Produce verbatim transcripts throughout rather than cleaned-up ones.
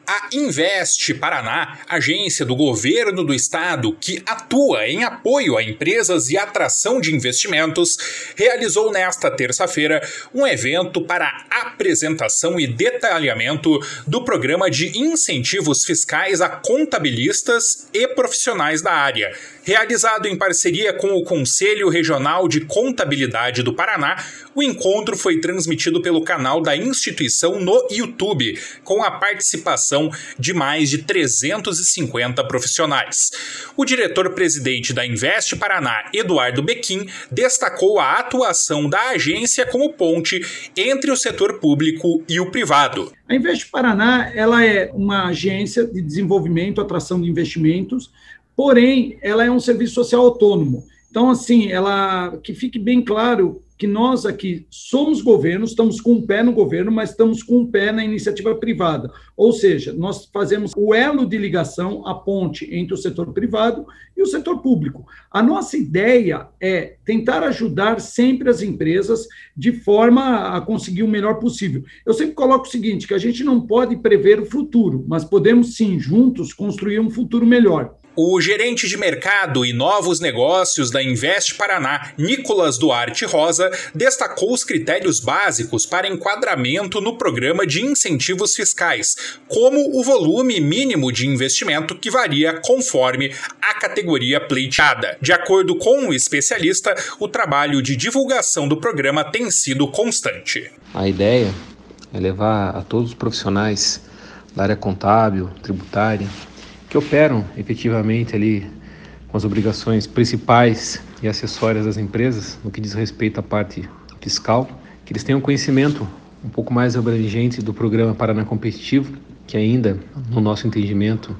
A Invest Paraná, agência do governo do estado que atua em apoio a empresas e atração de investimentos, realizou nesta terça-feira um evento para apresentação e detalhamento do programa de incentivos fiscais a contabilistas e profissionais da área. Realizado em parceria com o Conselho Regional de Contabilidade do Paraná, o encontro foi transmitido pelo canal da instituição no YouTube, com a participação de mais de trezentos e cinquenta profissionais. O diretor-presidente da Invest Paraná, Eduardo Bequim, destacou a atuação da agência como ponte entre o setor público e o privado. A Invest Paraná ela é uma agência de desenvolvimento, atração de investimentos, porém, ela é um serviço social autônomo. Então, assim, ela, que fique bem claro que nós aqui somos governo, estamos com um pé no governo, mas estamos com um pé na iniciativa privada. Ou seja, nós fazemos o elo de ligação, a ponte entre o setor privado e o setor público. A nossa ideia é tentar ajudar sempre as empresas de forma a conseguir o melhor possível. Eu sempre coloco o seguinte, que a gente não pode prever o futuro, mas podemos sim, juntos, construir um futuro melhor. O gerente de mercado e novos negócios da Invest Paraná, Nicolas Duarte Rosa, destacou os critérios básicos para enquadramento no programa de incentivos fiscais, como o volume mínimo de investimento que varia conforme a categoria pleiteada. De acordo com o especialista, o trabalho de divulgação do programa tem sido constante. A ideia é levar a todos os profissionais da área contábil, tributária, que operam efetivamente ali com as obrigações principais e acessórias das empresas, no que diz respeito à parte fiscal, que eles tenham conhecimento um pouco mais abrangente do programa Paraná Competitivo, que ainda, no nosso entendimento,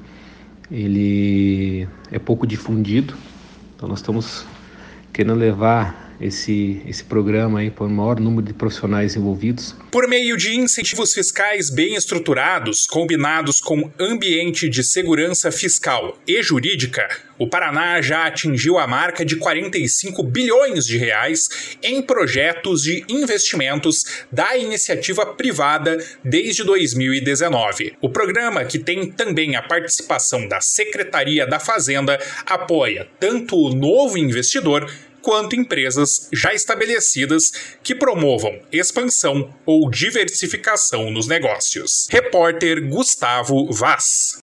ele é pouco difundido. Então nós estamos querendo levar esse, esse programa aí para o maior número de profissionais envolvidos. Por meio de incentivos fiscais bem estruturados, combinados com ambiente de segurança fiscal e jurídica, o Paraná já atingiu a marca de quarenta e cinco bilhões de reais em projetos de investimentos da iniciativa privada desde dois mil e dezenove. O programa, que tem também a participação da Secretaria da Fazenda, apoia tanto o novo investidor quanto empresas já estabelecidas que promovam expansão ou diversificação nos negócios. Repórter Gustavo Vaz.